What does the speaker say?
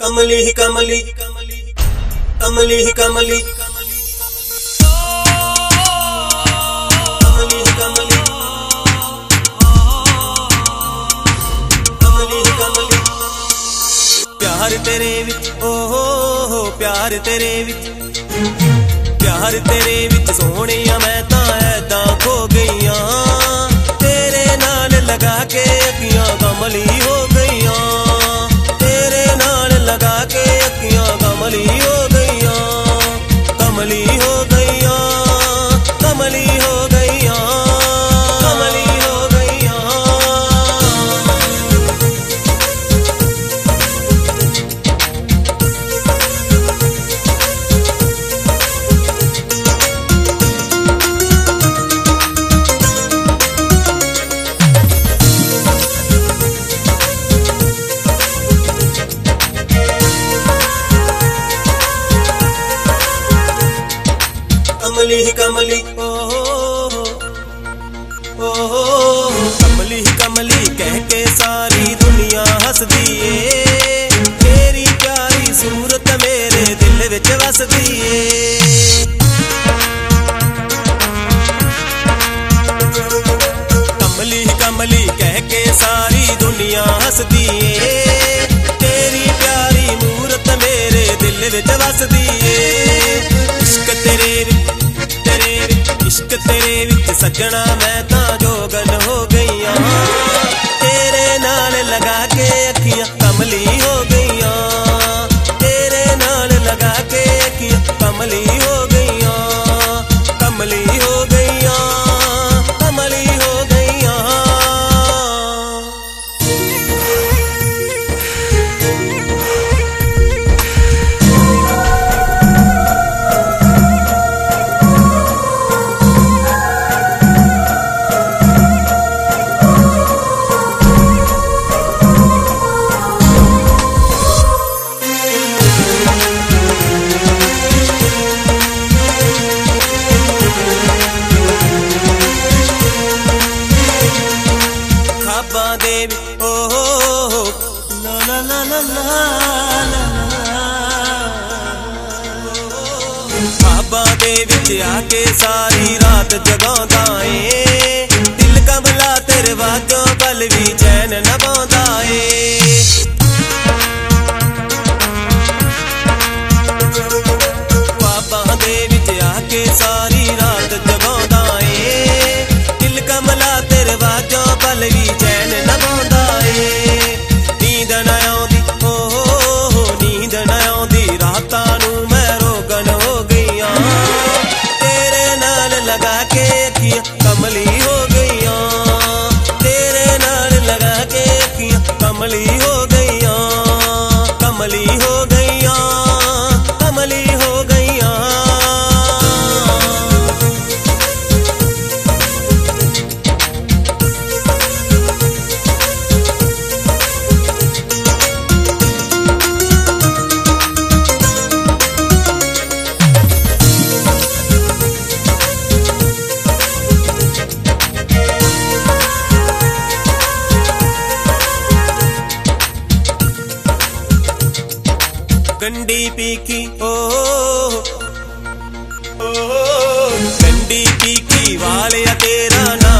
कमली ही कमली कमली ही कमली कमली ही कमली कमली ही कमली प्यार तेरे विच ओ हो प्यार तेरे विच सोहणिया मैं तां ऐदां खो गईयां तेरे नाल लगा के अखियां कमली हो गईयां तेरे नाल लगा के अखियां कमली हो गईयां कमली हो गईयां कमली हो गईयां कमली हो गईयां। कमली ही कमली ओ कमली ही कमली कह के सारी दुनिया हसदी ए तेरी प्यारी सूरत मेरे दिल विच वसदी ए कमली ही कमली कह के सारी दुनिया हसदी ए तेरी प्यारी मूरत मेरे दिल विच वसदी ए इश्क तेरे विच सजना मैं तां जोगन हो गईयां तेरे नाल लगा के अखियां कमली हो गईयां तेरे नाल लगा के अखियां कमली हो गईयां कमली हो गईयां कमली हो गईयां। ख्वाबां दे विच आके सारी रात जगांदा ए दिल कमला तेरे वाजों पल भी चैन न पांदा ए ख्वाबां दे विच आके सारी रात जगांदा ए दिल कमला तेरे वाजों पल भी चैन न पांदा ए नींद न आउंदी ओ नींद न आउंदी रातां नूं मैं रोगन हो गईयां तेरे नाल लगा के अखियां कमली हो गईयां तेरे नाल लगा के अखियां कमली हो गईयां कमली हो गईयां कमली हो गईयां। गंडी पीकी ओ गंडी पीकी वाले तेरा ना